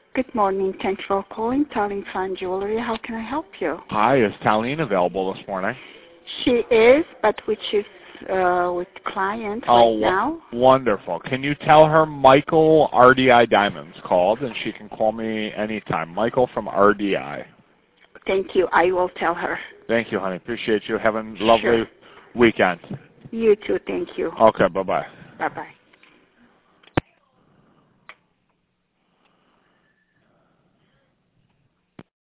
Good morning. Thanks for calling Talene Fine Jewelry. How can I help you? Hi, is Talene available this morning? She is, but she's with clients right now. Wonderful. Can you tell her Michael RDI Diamonds called, and she can call me anytime. Michael from RDI. Thank you. I will tell her. Thank you, honey. Appreciate you. Having a lovely weekend. You too. Thank you. Okay, bye-bye. Bye-bye.